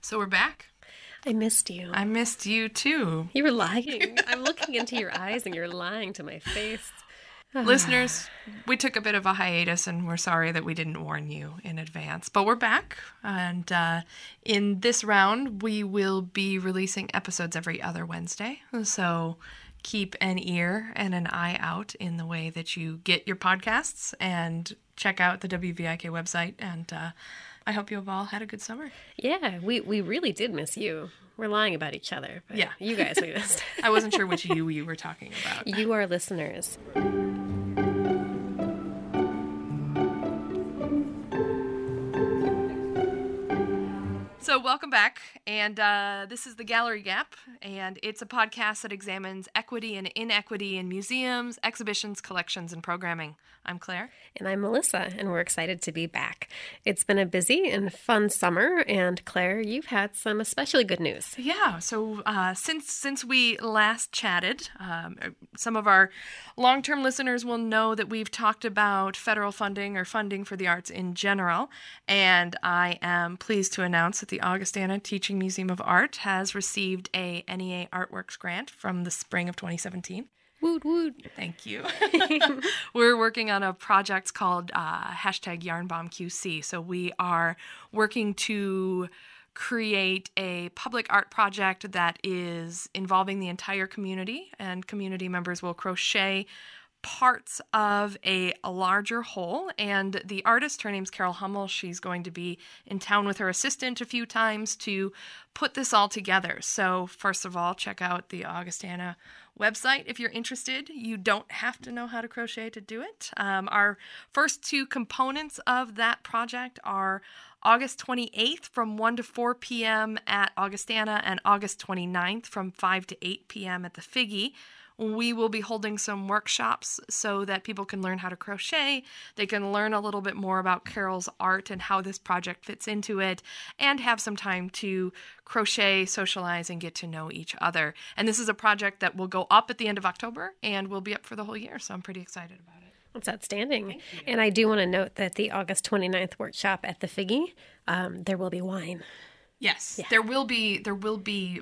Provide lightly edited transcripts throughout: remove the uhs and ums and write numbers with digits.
So we're back. I missed you. I missed you too. You were lying. I'm looking into your eyes and you're lying to my face. Listeners, we took a bit of a hiatus and we're sorry that we didn't warn you in advance. But we're back. And in this round, we will be releasing episodes every other Wednesday. So keep an ear and an eye out in the way that you get your podcasts and check out the WVIK website. And I hope you have all had a good summer. Yeah, we really did miss you. We're lying about each other. But yeah. You guys we missed. I wasn't sure which you were talking about. You are listeners. So welcome back, and this is The Gallery Gap, and it's a podcast that examines equity and inequity in museums, exhibitions, collections, and programming. I'm Claire. And I'm Melissa, and we're excited to be back. It's been a busy and fun summer, and Claire, you've had some especially good news. Yeah, so since we last chatted, some of our long-term listeners will know that we've talked about federal funding or funding for the arts in general, and I am pleased to announce that the Augustana Teaching Museum of Art has received a NEA Artworks grant from the spring of 2017. Woot woot. Thank you. We're working on a project called #YarnBombQC. So we are working to create a public art project that is involving the entire community, and community members will crochet parts of a larger whole. And the artist, her name's Carol Hummel, she's going to be in town with her assistant a few times to put this all together. So first of all, check out the Augustana website if you're interested. You don't have to know how to crochet to do it. Our first two components of that project are August 28th from 1 to 4 p.m. at Augustana and August 29th from 5 to 8 p.m. at the Figge. We will be holding some workshops so that people can learn how to crochet. They can learn a little bit more about Carol's art and how this project fits into it, and have some time to crochet, socialize, and get to know each other. And this is a project that will go up at the end of October and will be up for the whole year, so I'm pretty excited about it. That's outstanding. And I do want to note that the August 29th workshop at the Figge, there will be wine. Yes, yeah. There will be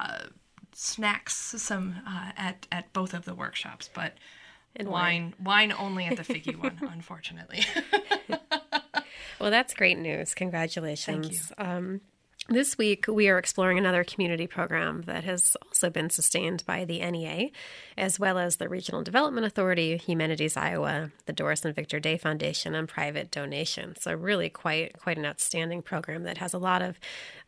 snacks some at both of the workshops, but and wine only at the Figge one, unfortunately. Well, that's great news. Congratulations. Thank you. This week, we are exploring another community program that has also been sustained by the NEA, as well as the Regional Development Authority, Humanities Iowa, the Doris and Victor Day Foundation, and private donations. So really quite an outstanding program that has a lot of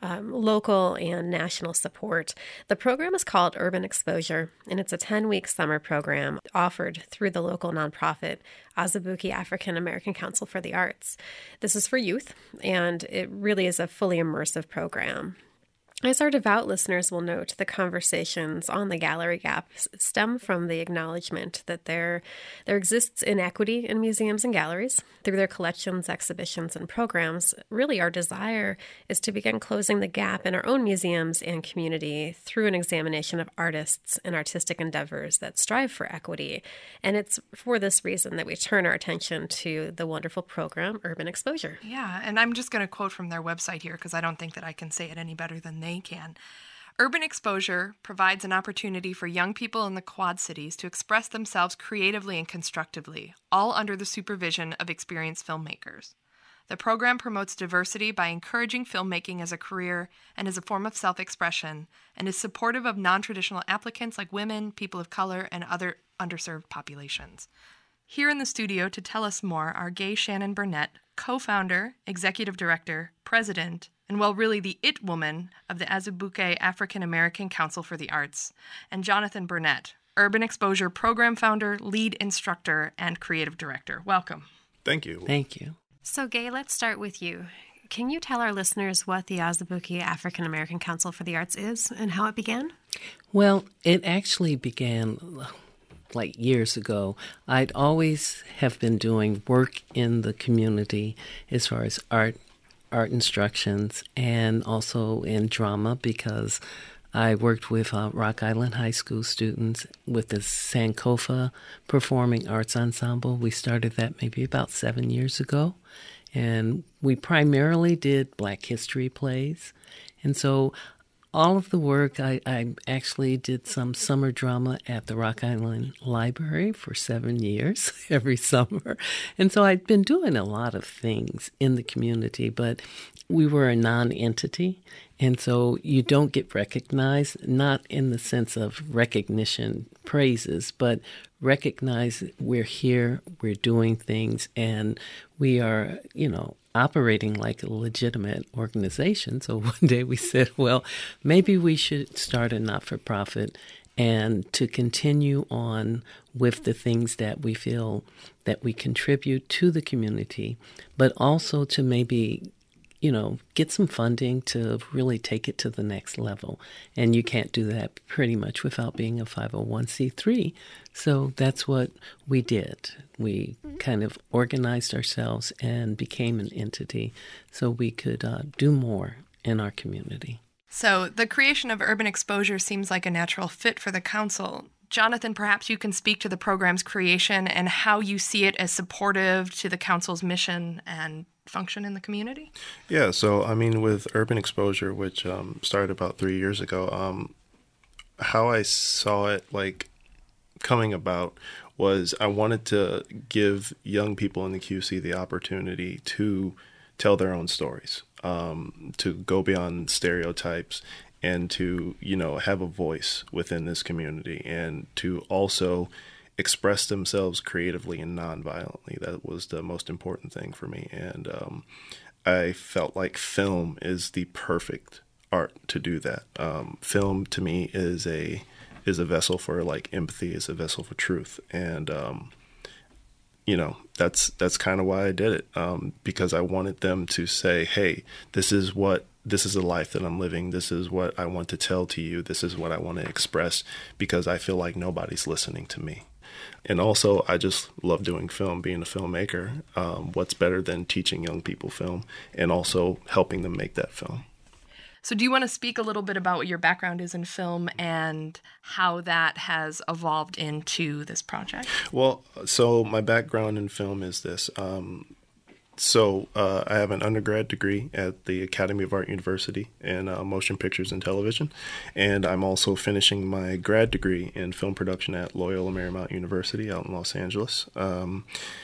local and national support. The program is called Urban Exposure, and it's a 10-week summer program offered through the local nonprofit Azubuike African American Council for the Arts. This is for youth, and it really is a fully immersive program. As our devout listeners will note, the conversations on the Gallery Gap stem from the acknowledgement that there exists inequity in museums and galleries. Through their collections, exhibitions, and programs, really our desire is to begin closing the gap in our own museums and community through an examination of artists and artistic endeavors that strive for equity. And it's for this reason that we turn our attention to the wonderful program, Urban Exposure. Yeah, and I'm just going to quote from their website here because I don't think that I can say it any better than they can. Urban Exposure provides an opportunity for young people in the Quad Cities to express themselves creatively and constructively, all under the supervision of experienced filmmakers. The program promotes diversity by encouraging filmmaking as a career and as a form of self-expression, and is supportive of non-traditional applicants like women, people of color, and other underserved populations. Here in the studio to tell us more are Gay Shannon Burnett, co-founder, executive director, president, and really the it woman of the Azubuike African American Council for the Arts, and Jonathan Burnett, Urban Exposure program founder, lead instructor, and creative director. Welcome. Thank you. Thank you. So, Gay, let's start with you. Can you tell our listeners what the Azubuike African American Council for the Arts is and how it began? Well, it actually began like years ago. I'd always have been doing work in the community as far as art instructions, and also in drama, because I worked with Rock Island High School students with the Sankofa Performing Arts Ensemble. We started that maybe about 7 years ago, and we primarily did Black history plays. And so all of the work, I actually did some summer drama at the Rock Island Library for 7 years, every summer. And so I'd been doing a lot of things in the community, but we were a non-entity. And so you don't get recognized, not in the sense of recognition, praises, but recognize we're here, we're doing things, and we are, operating like a legitimate organization. So one day we said, well, maybe we should start a not-for-profit and to continue on with the things that we feel that we contribute to the community, but also to maybe get some funding to really take it to the next level. And you can't do that pretty much without being a 501c3. So that's what we did. We kind of organized ourselves and became an entity so we could do more in our community. So the creation of Urban Exposure seems like a natural fit for the council. Jonathan, perhaps you can speak to the program's creation and how you see it as supportive to the council's mission and function in the community? Yeah, so with Urban Exposure, which started about 3 years ago, how I saw it coming about was I wanted to give young people in the QC the opportunity to tell their own stories, to go beyond stereotypes, and to have a voice within this community, and to also express themselves creatively and non-violently. That was the most important thing for me. And I felt like film is the perfect art to do that. Film to me is a vessel for empathy, is a vessel for truth. And that's kind of why I did it, because I wanted them to say, hey, this is a life that I'm living. This is what I want to tell to you. This is what I want to express, because I feel like nobody's listening to me. And also, I just love doing film, being a filmmaker. What's better than teaching young people film and also helping them make that film? So do you want to speak a little bit about what your background is in film and how that has evolved into this project? Well, so my background in film is this. I have an undergrad degree at the Academy of Art University in motion pictures and television, and I'm also finishing my grad degree in film production at Loyola Marymount University out in Los Angeles. But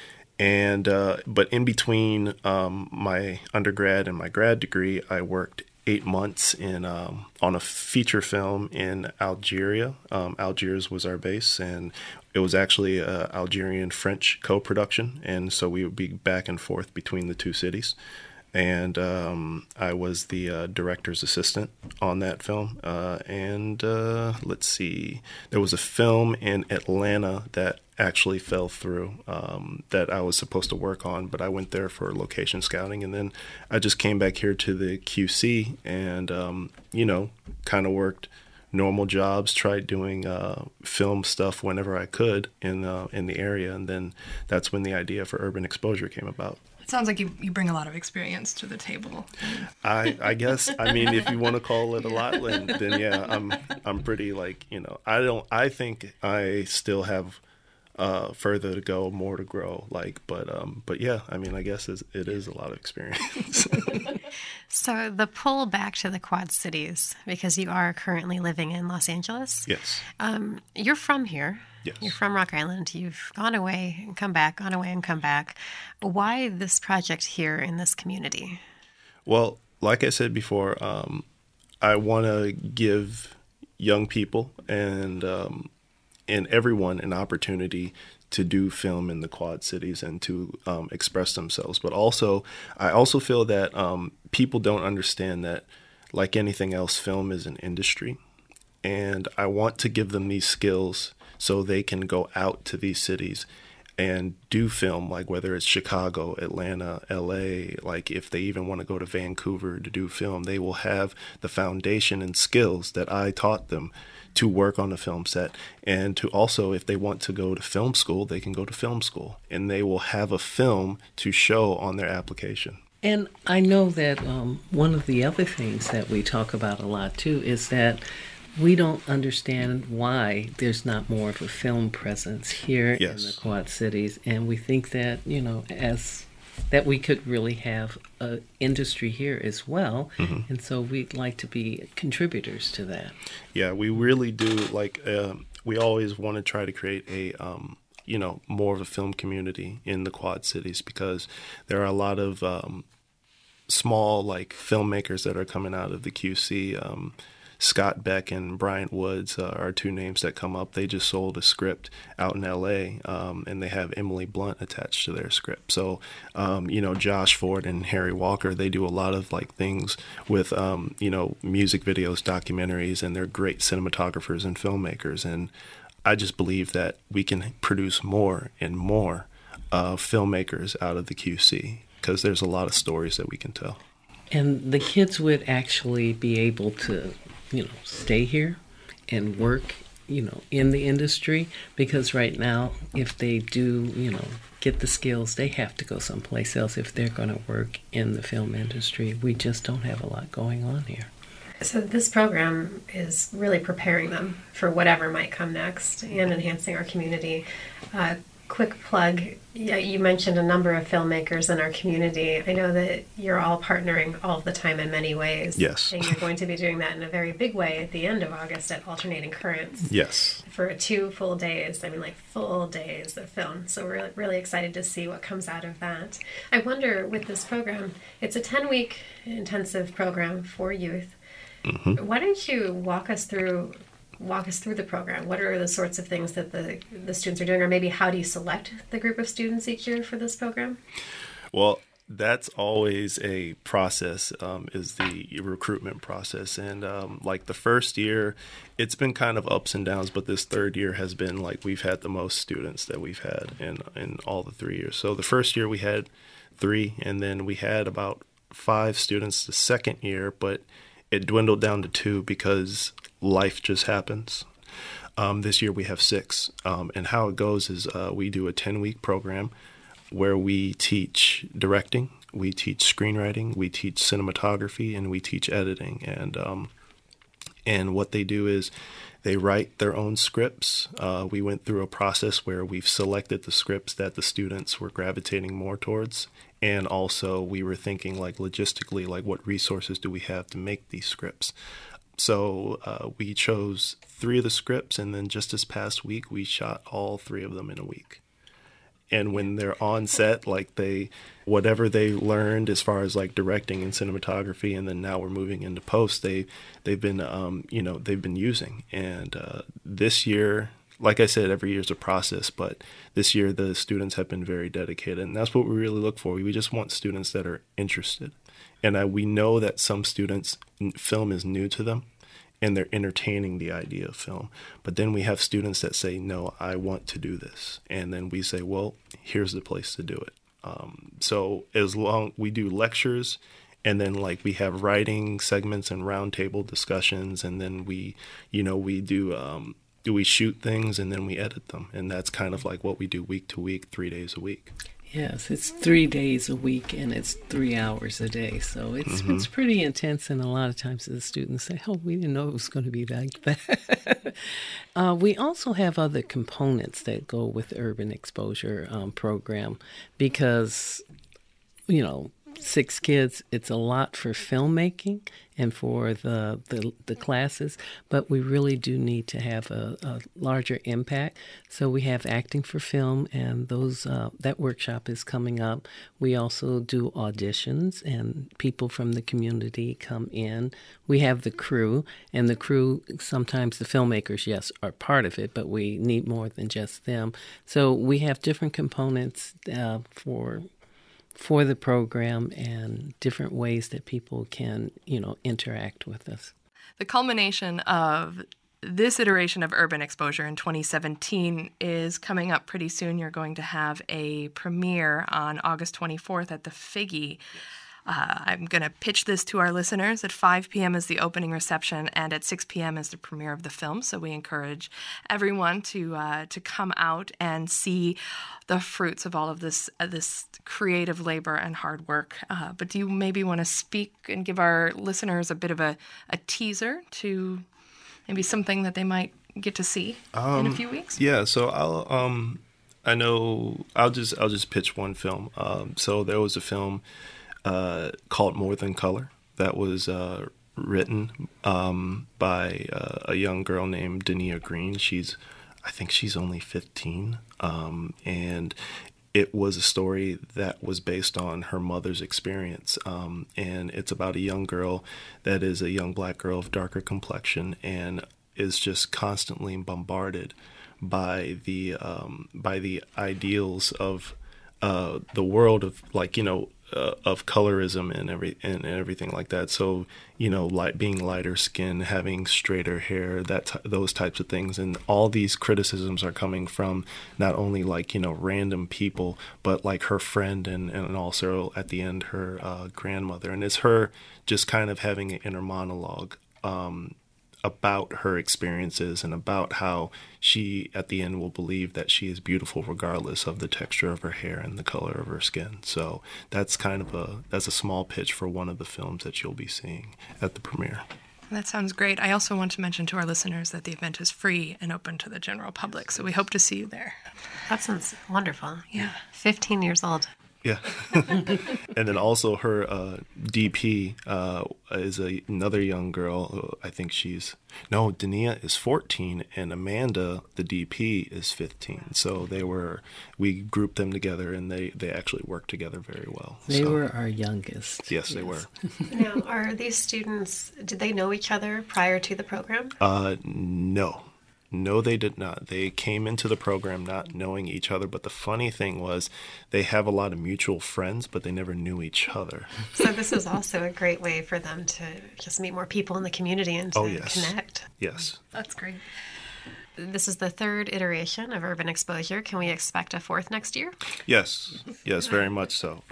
in between my undergrad and my grad degree, I worked 8 months on a feature film in Algeria. Algiers was our base, and it was actually an Algerian-French co-production, and so we would be back and forth between the two cities. And I was the director's assistant on that film. Let's see, there was a film in Atlanta that actually fell through that I was supposed to work on, but I went there for location scouting, and then I just came back here to the QC and, kind of worked normal jobs, tried doing film stuff whenever I could in the area, and then that's when the idea for Urban Exposure came about. It sounds like you bring a lot of experience to the table. I guess, if you want to call it a lot, then yeah, I'm pretty I think I still have further to go, more to grow, but yeah, I guess it is a lot of experience. So the pull back to the Quad Cities, because you are currently living in Los Angeles. Yes. You're from here. Yes. You're from Rock Island. You've gone away and come back, gone away and come back. Why this project here in this community? Well, like I said before, I want to give young people and everyone an opportunity to do film in the Quad Cities and to express themselves. But also, I also feel that people don't understand that, like anything else, film is an industry. And I want to give them these skills so they can go out to these cities and do film, whether it's Chicago, Atlanta, LA, if they even want to go to Vancouver to do film, they will have the foundation and skills that I taught them to work on a film set. And to also, if they want to go to film school, they can go to film school, and they will have a film to show on their application. And I know that one of the other things that we talk about a lot too is that we don't understand why there's not more of a film presence here in the Quad Cities. And we think that, as that we could really have an industry here as well. And so we'd like to be contributors to that. Yeah, we really do. We always want to try to create a, more of a film community in the Quad Cities, because there are a lot of small, filmmakers that are coming out of the QC. Scott Beck and Bryant Woods are two names that come up. They just sold a script out in L.A., and they have Emily Blunt attached to their script. So, Josh Ford and Harry Walker, they do a lot of things with, music videos, documentaries, and they're great cinematographers and filmmakers. And I just believe that we can produce more and more filmmakers out of the QC, because there's a lot of stories that we can tell. And the kids would actually be able to stay here and work, in the industry, because right now, if they do, get the skills, they have to go someplace else if they're going to work in the film industry. We just don't have a lot going on here. So this program is really preparing them for whatever might come next and enhancing our community. Quick plug, you mentioned a number of filmmakers in our community. I know that you're all partnering all the time in many ways. Yes. And you're going to be doing that in a very big way at the end of August at Alternating Currents. Yes. For 2 full days. Full days of film. So we're really excited to see what comes out of that. I wonder, with this program, it's a 10-week intensive program for youth. Mm-hmm. Why don't you walk us through the program? What are the sorts of things that the students are doing, or maybe how do you select the group of students each year for this program? Well, that's always a process, is the recruitment process. And the first year, it's been kind of ups and downs, but this third year has been we've had the most students that we've had in all the 3 years. So the first year we had 3, and then we had about 5 students the second year, but it dwindled down to 2 because life just happens. This year we have 6. And how it goes is we do a 10-week program where we teach directing, we teach screenwriting, we teach cinematography, and we teach editing. And what they do is they write their own scripts. We went through a process where we've selected the scripts that the students were gravitating more towards. And also we were thinking logistically, what resources do we have to make these scripts? So we chose 3 of the scripts, and then just this past week, we shot all 3 of them in a week. And when they're on set, whatever they learned as far as directing and cinematography, and then now we're moving into post, they've been using. And this year, like I said, every year is a process, but this year the students have been very dedicated, and that's what we really look for. We just want students that are interested. And we know that some students, film is new to them, and they're entertaining the idea of film. But then we have students that say, no, I want to do this. And then we say, well, here's the place to do it. So as long we do lectures, and then we have writing segments and roundtable discussions, and then we do we shoot things and then we edit them. And that's kind of what we do week to week, 3 days a week. Yes, it's 3 days a week, and it's 3 hours a day. So it's pretty intense, and a lot of times the students say, oh, we didn't know it was going to be like that. We also have other components that go with the Urban Exposure program because, 6 kids, it's a lot for filmmaking and for the classes, but we really do need to have a larger impact. So we have acting for film, and that workshop is coming up. We also do auditions, and people from the community come in. We have the crew, and the crew, sometimes the filmmakers, yes, are part of it, but we need more than just them. So we have different components for the program and different ways that people can, interact with us. The culmination of this iteration of Urban Exposure in 2017 is coming up pretty soon. You're going to have a premiere on August 24th at the Figgy. I'm going to pitch this to our listeners. At 5 p.m. is the opening reception, and at 6 p.m. is the premiere of the film. So we encourage everyone to come out and see the fruits of all of this creative labor and hard work. But do you maybe want to speak and give our listeners a bit of a teaser to maybe something that they might get to see in a few weeks? Yeah. So I know. I'll just pitch one film. So there was a film called More Than Color that was written by a young girl named Dania Green. I think she's only 15, and it was a story that was based on her mother's experience, and it's about a young girl that is a young black girl of darker complexion and is just constantly bombarded by the ideals of the world of, like, of colorism and everything like that. So, being lighter skin, having straighter hair, those types of things, and all these criticisms are coming from not only random people, but like her friend and also at the end her grandmother, and it's her just kind of having an inner monologue about her experiences and about how she at the end will believe that she is beautiful regardless of the texture of her hair and the color of her skin. So that's a small pitch for one of the films that you'll be seeing at the premiere. That sounds great. I also want to mention to our listeners that the event is free and open to the general public, so we hope to see you there. That sounds wonderful. Yeah. 15 years old. Yeah. And then also her DP is another young girl. I think Dania is 14 and Amanda, the DP, is 15. So we grouped them together and they actually worked together very well. They were our youngest. Yes, they were. Now, are these students, did they know each other prior to the program? No. No, they did not. They came into the program not knowing each other, but the funny thing was they have a lot of mutual friends, but they never knew each other. So this is also a great way for them to just meet more people in the community and to connect. Yes. That's great. This is the third iteration of Urban Exposure. Can we expect a fourth next year? Yes, very much so.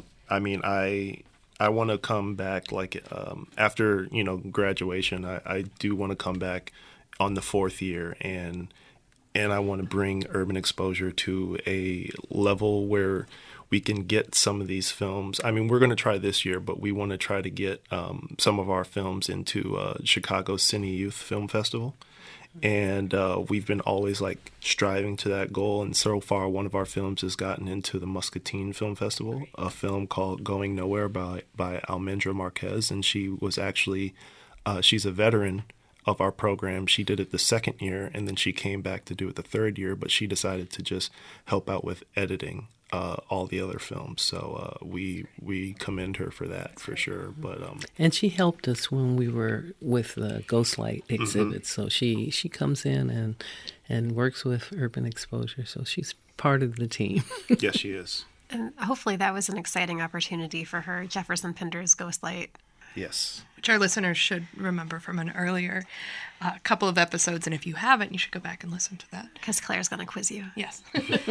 I want to come back after graduation. I do want to come back on the fourth year, and I want to bring Urban Exposure to a level where we can get some of these films. I mean, we're going to try this year, but we want to try to get some of our films into Chicago Cine Youth Film Festival. And we've been always striving to that goal. And so far, one of our films has gotten into the Muscatine Film Festival, a film called Going Nowhere by Almendra Marquez. And she was actually, she's a veteran of our program. She did it the second year, and then she came back to do it the third year, but she decided to just help out with editing all the other films. So we commend her for that, for sure. But and she helped us when we were with the Ghostlight exhibit. Mm-hmm. So she comes in and works with Urban Exposure. So she's part of the team. Yes, she is. And hopefully that was an exciting opportunity for her. Jefferson Pinder's Ghostlight. Yes. Which our listeners should remember from an earlier couple of episodes. And if you haven't, you should go back and listen to that. Because Claire's going to quiz you. Yes.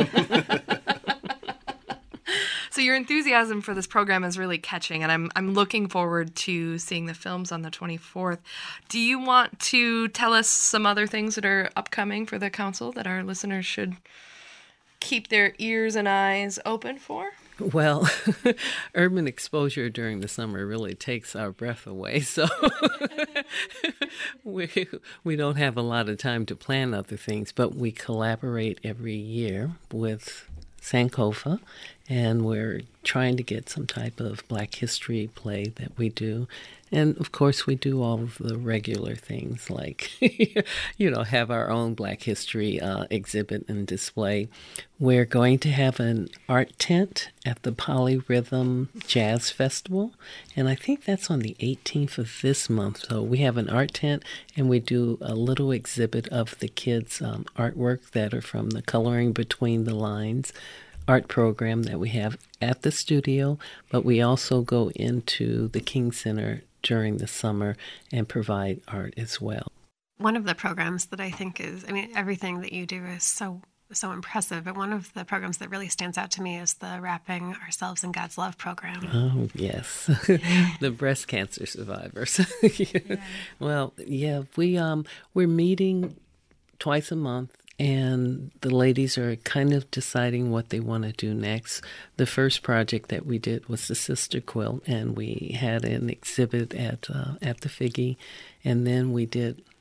So your enthusiasm for this program is really catching, and I'm looking forward to seeing the films on the 24th. Do you want to tell us some other things that are upcoming for the council that our listeners should keep their ears and eyes open for? Well, Urban Exposure during the summer really takes our breath away, so we don't have a lot of time to plan other things, but we collaborate every year with Sankofa, and we're trying to get some type of Black history play that we do. And, of course, we do all of the regular things like, have our own Black history exhibit and display. We're going to have an art tent at the Polyrhythm Jazz Festival, and I think that's on the 18th of this month. So we have an art tent, and we do a little exhibit of the kids' artwork that are from the Coloring Between the Lines art program that we have at the studio, but we also go into the King Center during the summer and provide art as well. One of the programs that I think everything that you do is so impressive, but one of the programs that really stands out to me is the Wrapping Ourselves in God's Love program. Oh, yes. The breast cancer survivors. Yeah. Well, yeah, we're meeting twice a month, and the ladies are kind of deciding what they want to do next. The first project that we did was the Sister Quilt, and we had an exhibit at the Figgy, and then we did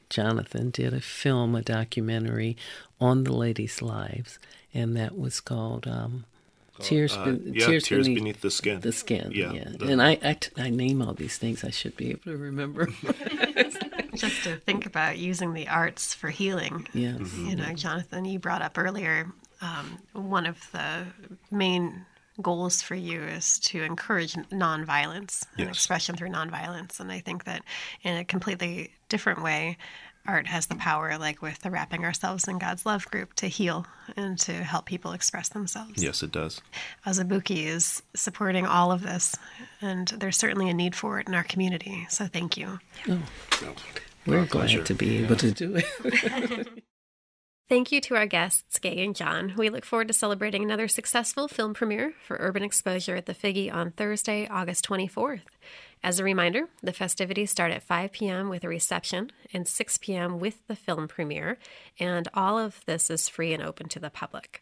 Jonathan did a documentary on the ladies' lives, and that was called Tears Beneath the Skin. The Skin, yeah. And I name all these things. I should be able to remember. Just to think about using the arts for healing. Yes. Jonathan, you brought up earlier, one of the main goals for you is to encourage nonviolence and expression through nonviolence. And I think that in a completely different way, art has the power, like with the Wrapping Ourselves in God's Love group, to heal and to help people express themselves. Yes, it does. Azubuike is supporting all of this, and there's certainly a need for it in our community. So thank you. Oh, we're glad to be able to do it. Thank you to our guests, Gay and John. We look forward to celebrating another successful film premiere for Urban Exposure at the Figge on Thursday, August 24th. As a reminder, the festivities start at 5 p.m. with a reception and 6 p.m. with the film premiere, and all of this is free and open to the public.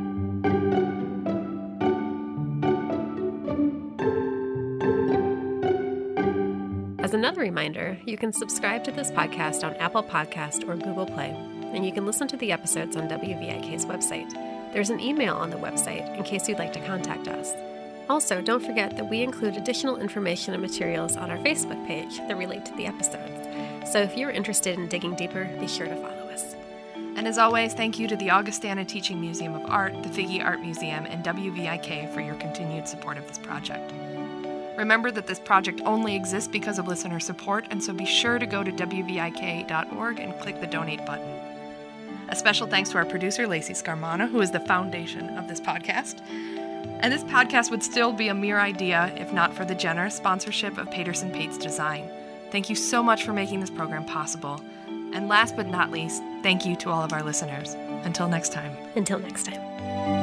As another reminder, you can subscribe to this podcast on Apple Podcast or Google Play, and you can listen to the episodes on WVIK's website. There's an email on the website in case you'd like to contact us. Also, don't forget that we include additional information and materials on our Facebook page that relate to the episodes. So if you're interested in digging deeper, be sure to follow us. And as always, thank you to the Augustana Teaching Museum of Art, the Figge Art Museum, and WVIK for your continued support of this project. Remember that this project only exists because of listener support, and so be sure to go to WVIK.org and click the donate button. A special thanks to our producer, Lacey Scarmana, who is the foundation of this podcast. And this podcast would still be a mere idea if not for the generous sponsorship of Paterson Pates Design. Thank you so much for making this program possible. And last but not least, thank you to all of our listeners. Until next time. Until next time.